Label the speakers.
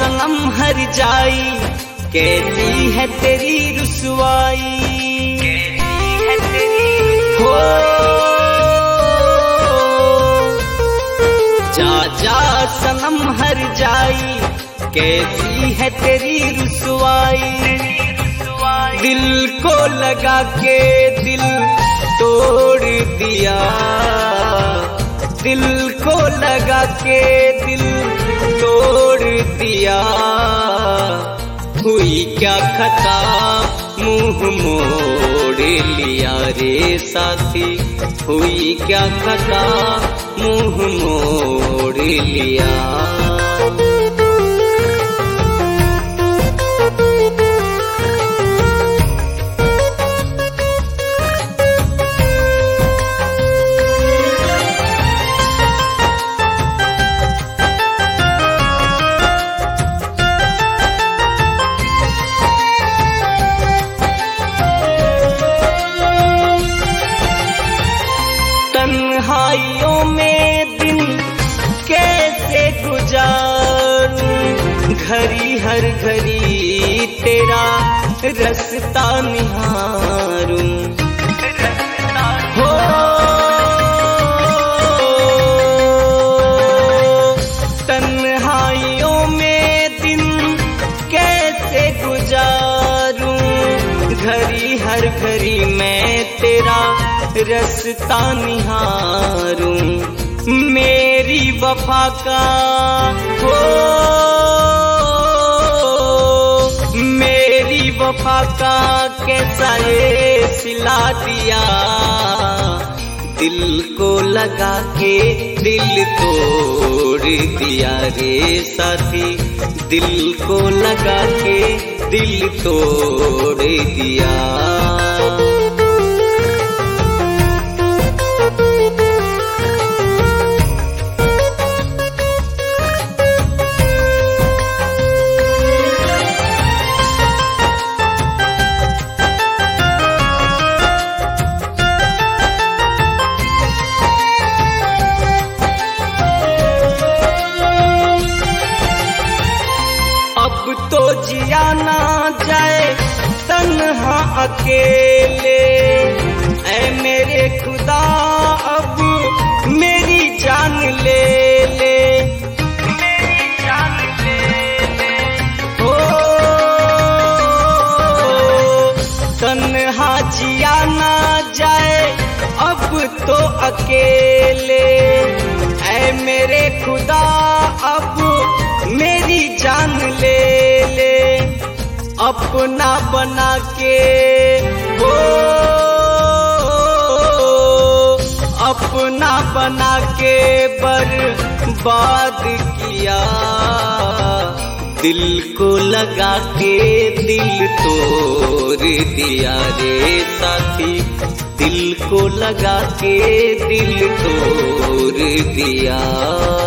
Speaker 1: सनम हर जाई, कैसी है तेरी रुसवाई। हो जा जा सनम हर जाई, कैसी है तेरी रुसवाई। दिल को लगा के दिल तोड़ दिया, दिल को लगा के दिल तोड़ दिया। हुई क्या खता मुंह मोड़ लिया रे साथी, हुई क्या खता मुंह मोड़ लिया। तन्हाइयों में दिन कैसे गुजारूं, घड़ी हर घड़ी तेरा रास्ता निहारूं। हो तन्हाइयों में दिन कैसे गुजारूं, घड़ी हर घड़ी मैं तेरा रास्ता निहारूं। मेरी वफा का हो, मेरी वफा का कैसा ये सिला दिया। दिल को लगा के दिल तोड़ दिया रे साथी, दिल को लगा के दिल तोड़ दिया। अब तो जिया ना जाए तन्हा अकेले, ऐ मेरे खुदा अब मेरी जान ले ले, मेरी जान ले ले। हो तन्हा जिया ना जाए अब तो अकेले, ऐ मेरे खुदा अब मेरी जान ले ले। अपना बना के हो, अपना बना के बर्बाद किया। दिल को लगा के दिल तोड़ दिया रे साथी, दिल को लगा के दिल तोड़ दिया।